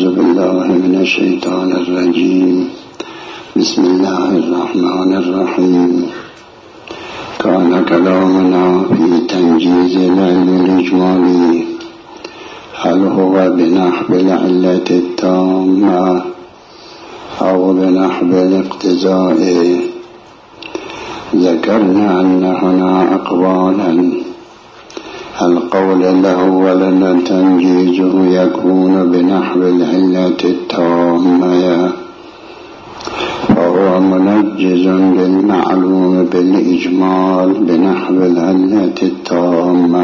أعوذ بالله من الشيطان الرجيم. بسم الله الرحمن الرحيم. كان كلامنا في تنجيز العلم الإجمالي هل هو بنحو العلة التامة أو بنحو الاقتضاء؟ ذكرنا أن هنا أقوالا. القول الأول تنجيزه يكون بنحو العلة التامة، فهو منجز للمعلوم بالإجمال بنحو العلة التامة.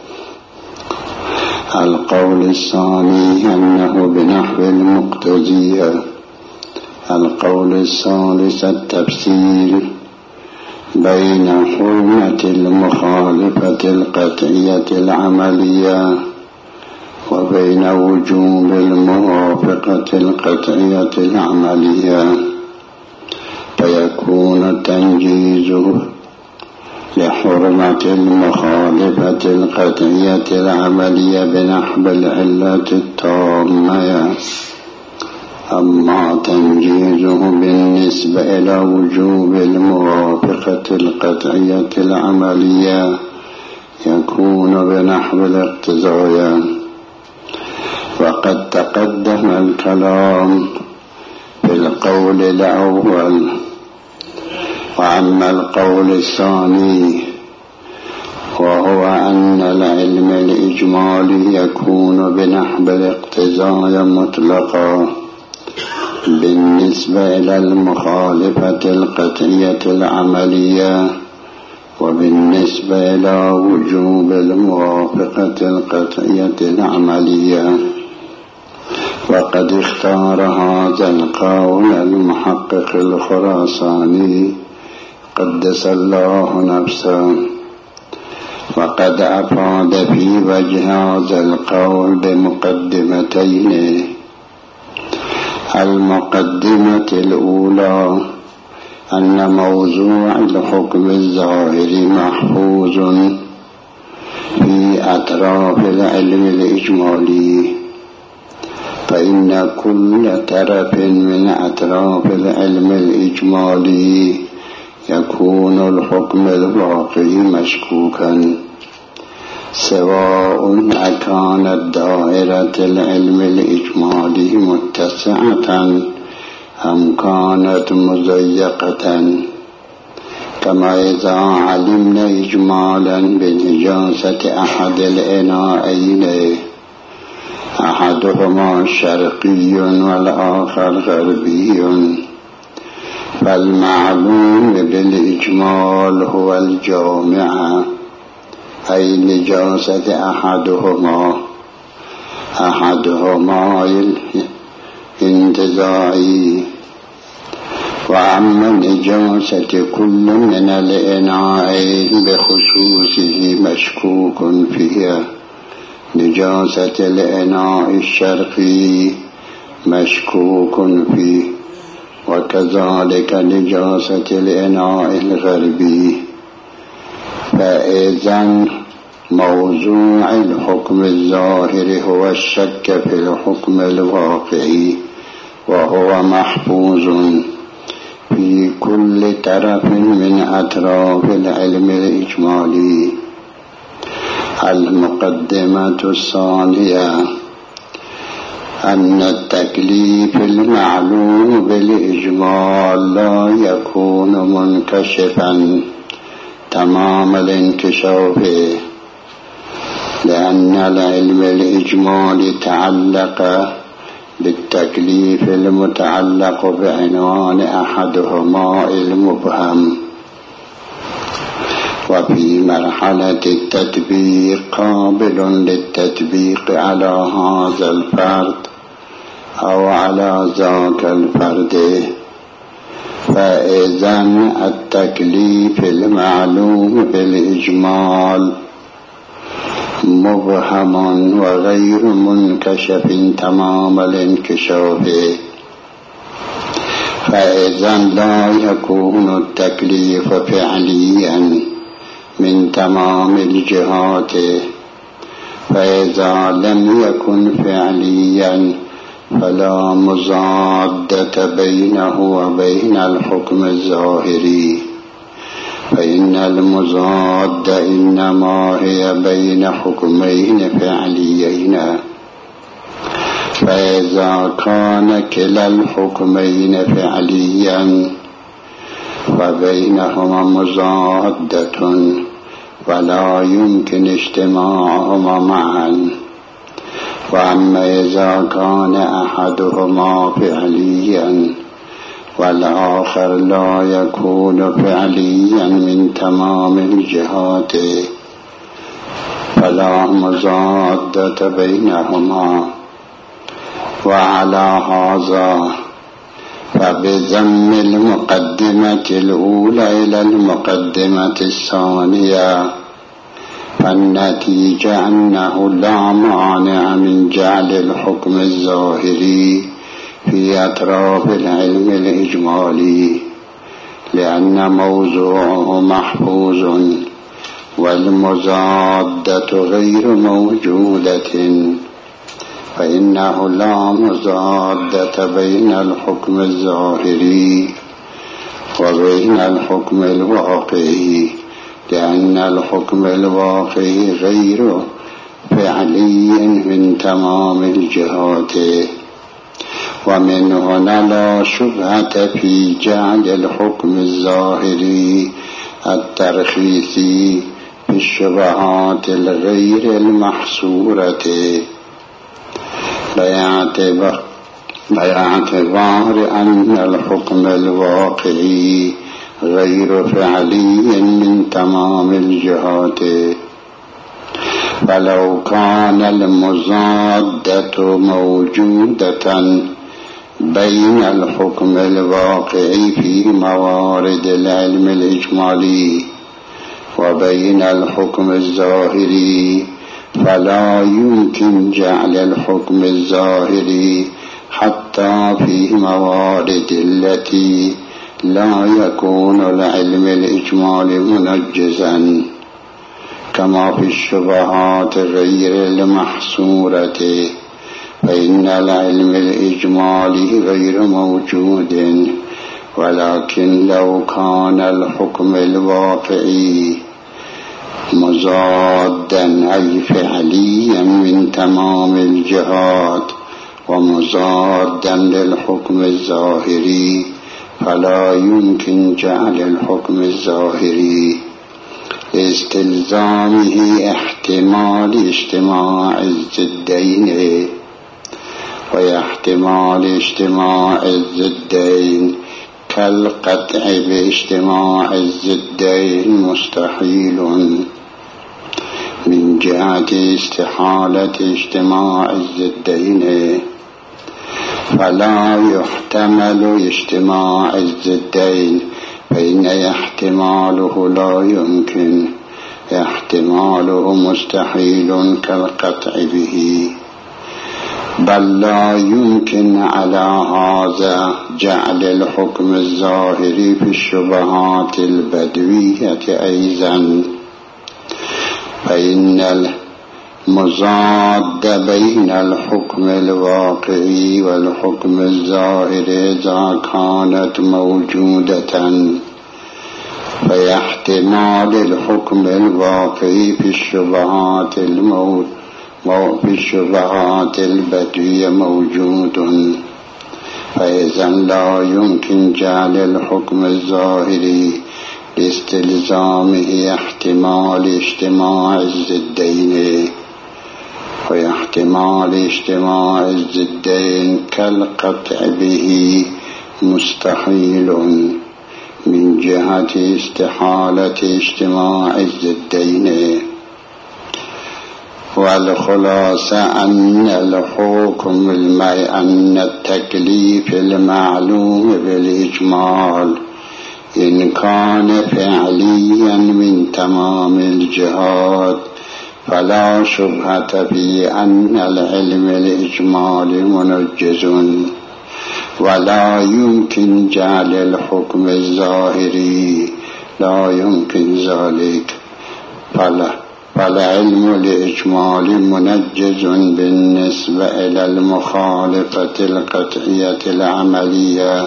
القول الثاني أنه بنحو المقتضية. القول الثالث التفصيل بين حرمة المخالفة القطعية العملية وبين وجوب الموافقة القطعية العملية، فيكون التنجيز لحرمة المخالفة القطعية العملية بنحو العلة التامة. أما تنجيزه بالنسبة إلى وجوب الموافقة القطعية العملية يكون بنحو الاقتضاء. وقد تقدم الكلام في القول الأول. وأما القول الثاني وهو أن العلم الإجمالي يكون بنحو الاقتضاء مطلقا بالنسبة إلى المخالفة القطعية العملية وبالنسبة إلى وجوب الموافقة القطعية العملية. وقد اختار هذا القول المحقق الخراساني قدس الله نفسه، وقد أفاد في وجه هذا القول بمقدمتين. المقدمة الأولى أن موضوع الحكم الظاهري محفوظ في أطراف العلم الإجمالي، فإن كل طرف من أطراف العلم الإجمالي يكون الحكم الواقعي مشكوكا، سواء أكانت دائرة العلم الإجمالي متسعة أم كانت مضيقة، كما إذا علمنا إجمالا بنجاسة أحد الإناءين أحدهما شرقي والآخر غربي، فالمعلوم بالإجمال هو الجامع، أي نجاسة أحدهما الانتزاعي. وأما نجاسة كل من الإناءين بخصوصه مشكوك فيها. نجاسة الإناء الشرقي مشكوك فيه، وكذلك نجاسة الإناء الغربي. فإذن موضوع الحكم الظاهري هو الشك في الحكم الواقعي، وهو محفوظ في كل طرف من أطراف العلم الإجمالي. المقدمة الثانية أن التكليف المعلوم بالإجمال لا يكون منكشفا تمام الانكشاف، لأن العلم الإجمالي تعلق بالتكليف المتعلق بعنوان أحدهما المبهم، وفي مرحلة التطبيق قابل للتطبيق على هذا الفرد أو على ذاك الفرد. فإذن التكليف المعلوم بالإجمال مبهم وغير منكشف تمام الانكشاف، فإذن لا يكون التكليف فعليا من تمام الجهات، فإذا لم يكن فعليا فلا مضادة بينه وبين الحكم الظاهري، فإن المضاد إنما هي بين حكمين فعليين، فإذا كان كلا الحكمين فعليا فبينهما مضادة ولا يمكن اجتماعهما معا. وأما إذا كان أحدهما فعليا والآخر لا يكون فعليا من تمام الجهات فلا مضادة بينهما. وعلى هذا فبضم المقدمة الأولى إلى المقدمة الثانية فالنتيجة أنه لا مانع من جعل الحكم الظاهري في أطراف العلم الإجمالي، لأن موضوعه محفوظ والمضادة غير موجودة، فإنه لا مضادة بين الحكم الظاهري وبين الحكم الواقعي، لأن الحكم الواقعي غير فعلي من تمام الجهات. ومن هنا لا شبهة في جعل الحكم الظاهري الترخيصي في الشبهات الغير المحصورة، باعتبار أن الحكم الواقعي غير فعلي من تمام الجهات. فلو كان المضادة موجودة بين الحكم الواقعي في موارد العلم الإجمالي وبين الحكم الظاهري فلا يمكن جعل الحكم الظاهري حتى في موارد التي لا يكون العلم الإجمالي منجزا، كما في الشبهات غير المحصورة، فإن العلم الإجمالي غير موجود. ولكن لو كان الحكم الواقعي مضادا أي فعليا من تمام الجهات ومضادا للحكم الظاهري فلا يمكن جعل الحكم الظاهري لاستلزامه احتمال اجتماع الضدين، واحتمال اجتماع الضدين كالقطع باجتماع الضدين مستحيل من جهة استحالة اجتماع الضدين، فلا يحتمل اجتماع الضدين، فإن احتماله لا يمكن، احتماله مستحيل كالقطع به. بل لا يمكن على هذا جعل الحكم الظاهري في الشبهات البدوية أيضا، فإن المضاد بين الحكم الواقعي والحكم الظاهر إذا كانت موجودة فاحتمال الحكم الواقعي في الشبهات البدوية موجود، فإذا لا يمكن جعل الحكم الظاهري لاستلزامه احتمال اجتماع الضدين، واحتمال اجتماع الضدين كالقطع به مستحيل من جهة استحالة اجتماع الضدين. والخلاصة أن التكليف المعلوم بالإجمال إن كان فعليا من تمام الجهات فلا شبهة في أن العلم الإجمالي منجز، ولا يمكن جعل الحكم الظاهري، لا يمكن ذلك. فالعلم الإجمالي منجز بالنسبة إلى المخالفة القطعية العملية،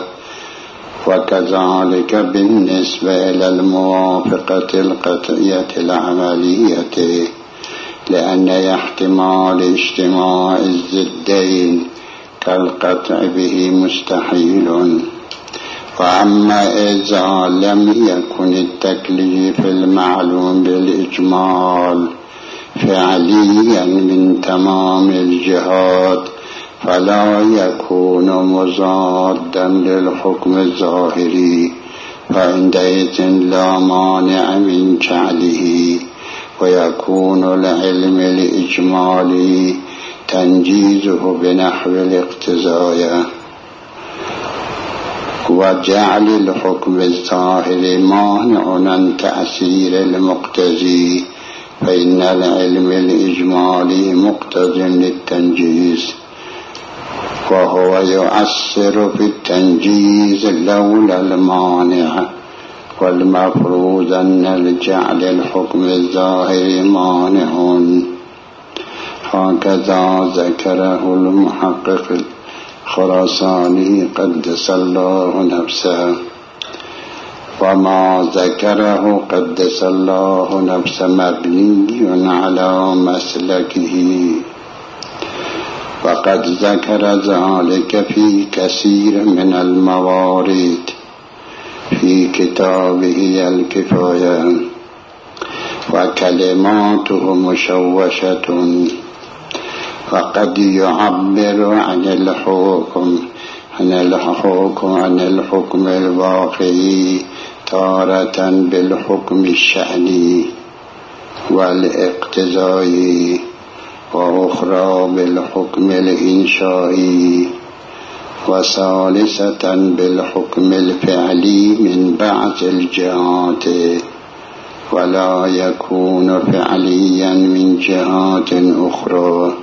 وكذلك بالنسبة إلى الموافقة القطعية العملية، لأن احتمال اجتماع الضدين كالقطع به مستحيل. وأما إذا لم يكن التكليف المعلوم بالإجمال فعليا من تمام الجهات فلا يكون مضادا للحكم الظاهري، فعندئذ لا مانع من جعله، ويكون العلم الإجمالي تنجيزه بنحو الاقتضاء، وجعل الحكم الظاهري مانع عن تأثير المقتضي، فإن العلم الإجمالي مقتض للتنجيز، وهو يؤثر في التنجيز لولا المانع، والمفروض أن الجعل الحكم الظاهري مانع. هكذا ذكره المحقق الخراساني قدس الله نفسه. وما ذكره قدس الله نفسه مبني على مسلكه، وقد ذكر ذلك في كثير من الموارد في كتابه الكفاية، وكلماته مشوشة، وقد يعبر عن الحكم الواقعي تارة بالحكم الشأني والاقتضائي، وأخرى بالحكم الإنشائي، وثالثة بالحكم الفعلي من بعض الجهات، ولا يكون فعليا من جهات أخرى.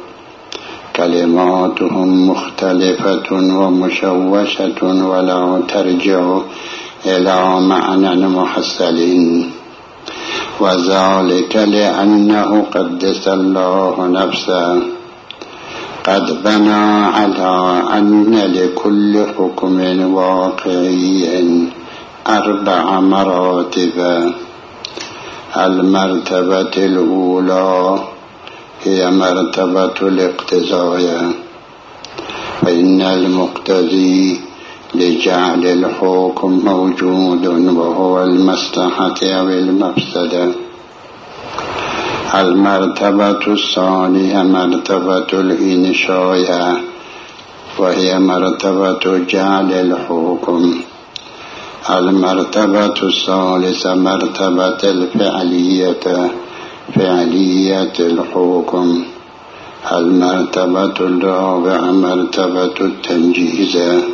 كلماتهم مختلفة ومشوشة ولا ترجع إلى معنى محصل، وذلك لأنه قدس الله نفسه قد بنى على أن لكل حكم واقعي 4 مراتب. المرتبة الأولى هي مرتبة الاقتضاء، فإن المقتضي لجعل الحكم موجود وهو المصلحة أو المفسدة. المرتبة الثانية مرتبة الإنشاء، وهي مرتبة جعل الحكم. المرتبة الثالثة مرتبة الفعلية، فعلية الحكم. المرتبة الرابعة مرتبة التنجيز.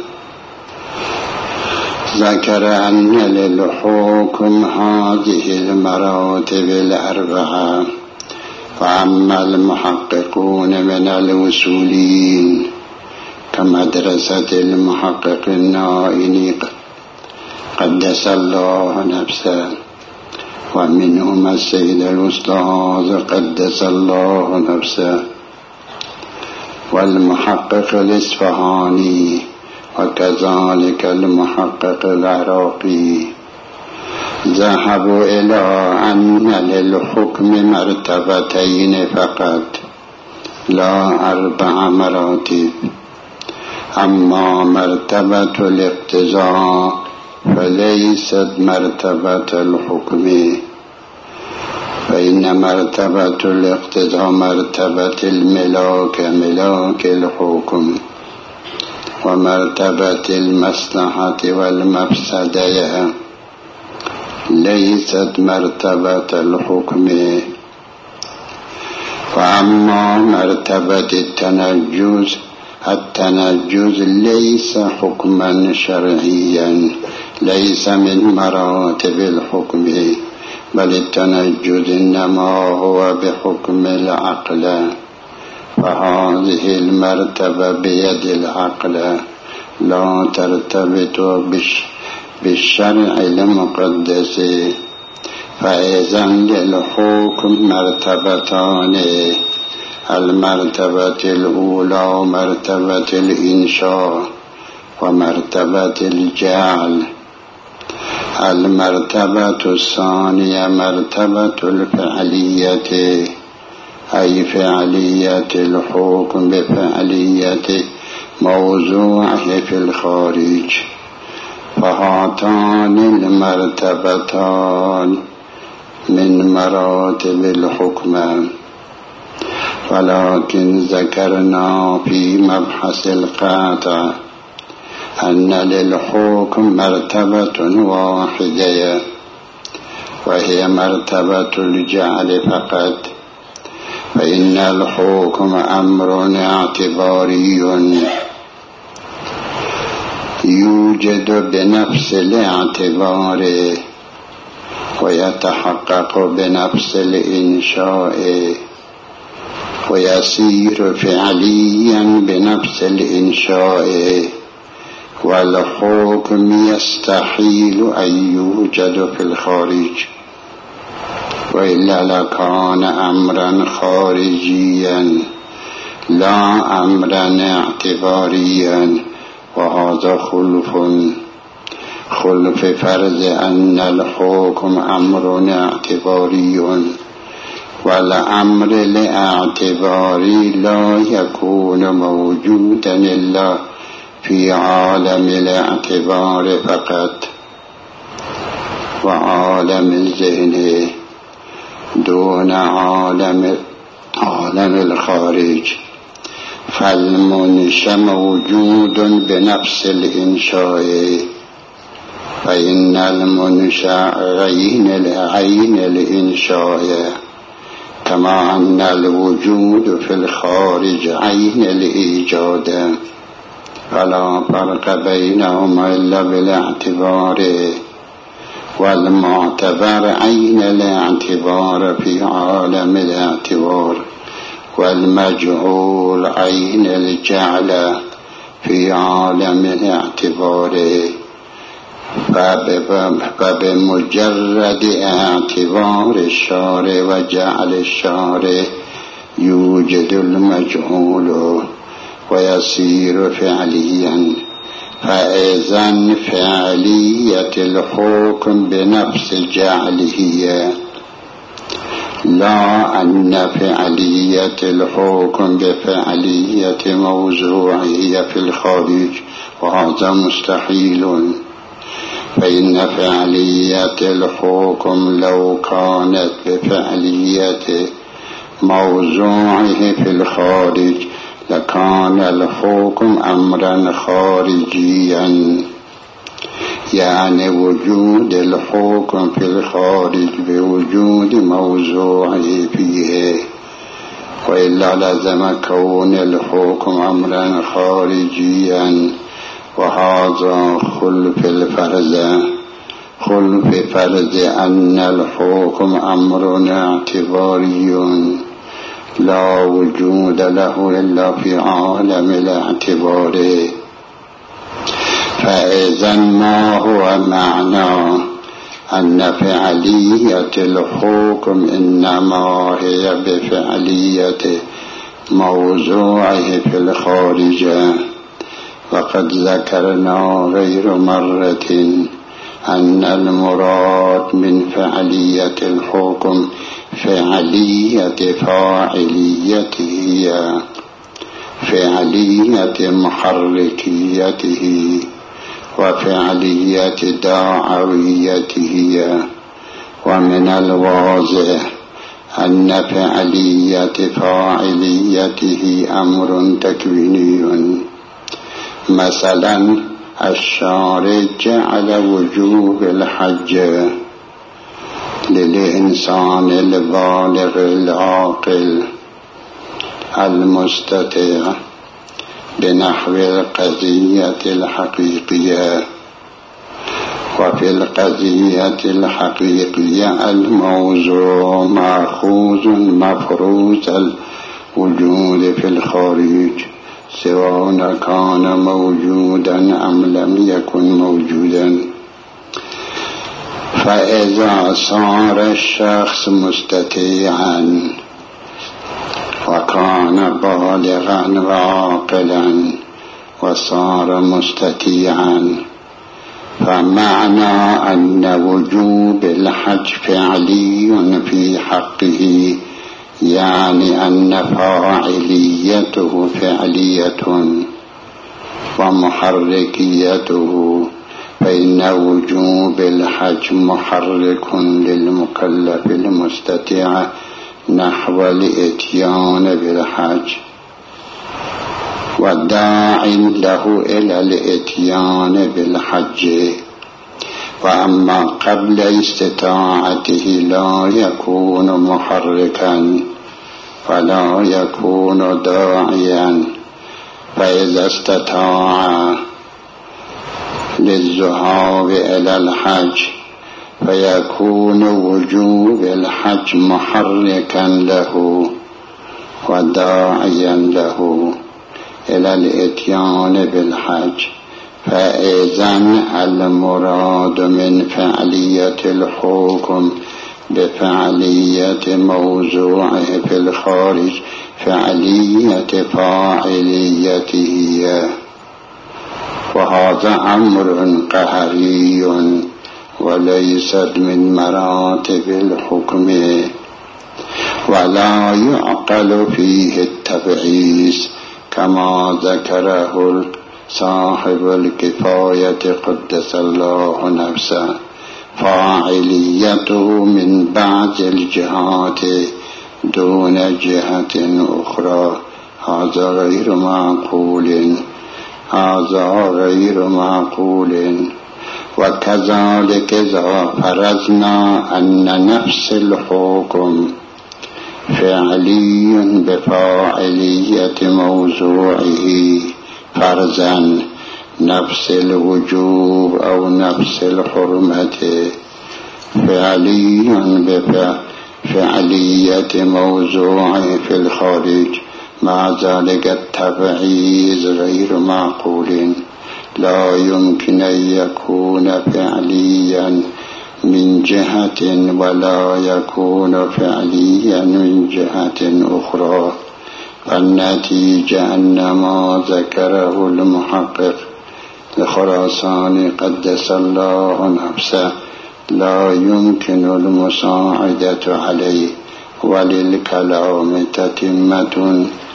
ذكر أن للحكم هذه المراتب 4، فأما المحققون من الوصوليين كمدرسة المحقق النائني قدس الله نفسه، ومنهم السيد الأستاذ قدس الله نفسه، والمحقق الإصفهاني، وكذلك المحقق العراقي، ذهبوا إلى أن للحكم مرتبتين فقط لا 4 مراتب. أما مرتبة الاقتضاء فليست مرتبة الحكم، فإن مرتبة الاقتضاء مرتبة الملاك، ملاك الحكم، ومرتبة المصلحة والمفسدة ليست مرتبة الحكم. وأما مرتبة التنجز ليس حكما شرعيا، ليس من مراتب الحكم، بل التنجز إنما هو بحكم العقل، فهذه المرتبة بيد العقل لا ترتبط بالشرع المقدس، فإذن للحكم مرتبتان: المرتبة الأولى مرتبة الإنشاء ومرتبة الجعل. المرتبة الثانية مرتبة الفعلية، أي فعلية الحكم بفعلية موضوعه في الخارج. فهاتان المرتبتان من مراتب الحكم، ولكن ذكرنا في مبحث القاطع أن للحكم مرتبة واحدة، وهي مرتبة الجعل فقط. فإن الحكم أمر اعتباري يوجد بنفس الاعتبار ويتحقق بنفس الإنشاء ويصير فعليا بنفس الإنشاء، والحكم يستحيل أن يوجد في الخارج، وإلا لكان أمرا خارجيا لا أمرا اعتباريا. وهذا خلف فرض أن الحكم أمر اعتباري، والأمر الاعتباري لا يكون موجودا إلا في عالم الاعتبار فقط وعالم الذهن دون عالم الخارج. فالمنشأ موجود بنفس الإنشاء، فإن المنشأ عين الإنشاء، كما أن الوجود في الخارج عين الإيجاد، فلا فرق بينهما إلا بالاعتبار. والمعتبر عين الاعتبار في عالم الاعتبار، والمجهول عين الجعل في عالم الاعتبار. فبمجرد اعتبار الشارع وجعل الشارع يوجد المجهول ويصير فعليا. فإذن فعلية الحكم بنفس جعله، لا أن فعلية الحكم بفعلية موضوعه في الخارج، وهذا مستحيل. فإن فعلية الحكم لو كانت بفعلية موضوعه في الخارج لكان الحكم أمرا خارجيا، يعني وجود الحكم في الخارج بوجود موضوعه فيه، وإلا لازم كون الحكم أمرا خارجيا. وهذا خلف فرض أن الحكم أمر اعتباري لا وجود له إلا في عالم الاعتبار. فإذا ما هو معنى أن فعلية الحكم إنما هي بفعلية موضوعه في الخارج؟ وقد ذكرنا غير مرة أن المراد من فعلية الحكم فعلية فاعليته، فعلية محركيته، وفعلية داعويته. ومن الواضح أن فعلية فاعليته أمر تكويني. مثلا الشارع جعل وجوب الحج للإنسان البالغ العاقل المستطيع بنحو القضية الحقيقية. وفي القضية الحقيقية الموضوع مأخوذ مفروض الوجود في الخارج، سواء كان موجودا أم لم يكن موجودا. فإذا صار الشخص مستطيعا وكان بالغا عاقلا وصار مستطيعا، فمعنى أن وجوب الحج فعلي في حقه، يعني أن فاعليته فعلية ومحركيته، فإن وجوب الحج محرك للمكلف المستطيع نحو الإتيان بالحج، وداع له إلى الإتيان بالحج. وأما قبل استطاعته لا يكون محركا ولا يكون داعيا، فإذا استطاع للذهاب إلى الحج فيكون وجوب الحج محركا له وداعيا له إلى الإتيان بالحج. فإذن المراد من فعلية الحكم بفعلية موضوعه في الخارج فعلية فاعليته، وهذا أمر قهري وليست من مراتب الحكم، ولا يعقل فيه التبعيث كما ذكره صاحب الكفاية قدس الله نفسه. فاعليته من بعض الجهات دون جهة أخرى، هذا غير معقول. وكذلك إذا فرضنا أن نفس الحكم فعلي بفاعلية موضوعه، فرضاً نفس الوجوب أو نفس الحرمة فعلي بفعلية موضوعه في الخارج، مع ذلك التبعيض غير معقول. لا يمكن أن يكون فعليا من جهة ولا يكون فعليا من جهة أخرى. فالنتيجة أن ما ذكره المحقق الخراساني قدس الله نفسه لا يمكن المساعدة عليه، وللكلام تتمة